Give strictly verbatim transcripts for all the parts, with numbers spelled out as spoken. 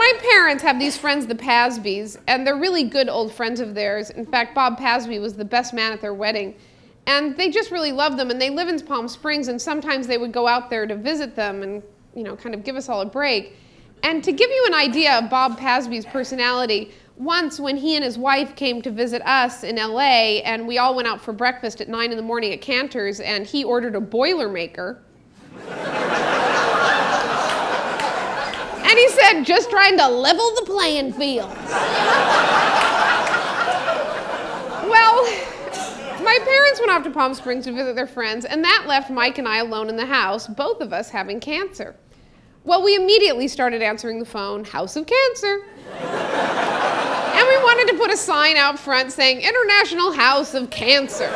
my parents have these friends, the Pasbys, and they're really good old friends of theirs. In fact, Bob Pasby was the best man at their wedding. And they just really love them, and they live in Palm Springs, and sometimes they would go out there to visit them and, you know, kind of give us all a break. And to give you an idea of Bob Pasby's personality, once when he and his wife came to visit us in L A, and we all went out for breakfast at nine in the morning at Cantor's, and he ordered a Boilermaker. And he said, just trying to level the playing field. Well, my parents went off to Palm Springs to visit their friends, and that left Mike and I alone in the house, both of us having cancer. Well, we immediately started answering the phone, House of Cancer. And we wanted to put a sign out front saying, International House of Cancer.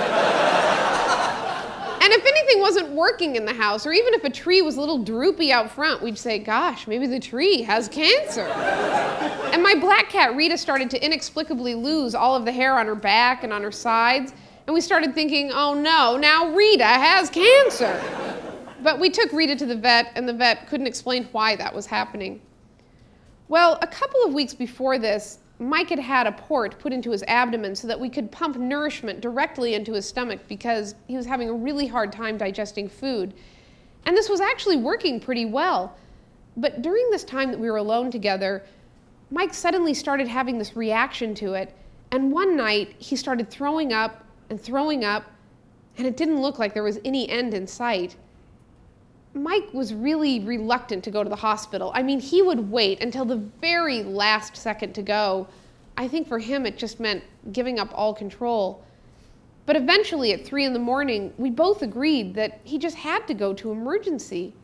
And if anything wasn't working in the house, or even if a tree was a little droopy out front, we'd say, gosh, maybe the tree has cancer. And my black cat, Rita, started to inexplicably lose all of the hair on her back and on her sides. And we started thinking, oh no, now Rita has cancer. But we took Rita to the vet, and the vet couldn't explain why that was happening. Well, a couple of weeks before this, Mike had had a port put into his abdomen so that we could pump nourishment directly into his stomach because he was having a really hard time digesting food. And this was actually working pretty well. But during this time that we were alone together, Mike suddenly started having this reaction to it. And one night, he started throwing up and throwing up, and it didn't look like there was any end in sight. Mike was really reluctant to go to the hospital. I mean, he would wait until the very last second to go. I think for him it just meant giving up all control. But eventually at three in the morning, we both agreed that he just had to go to emergency.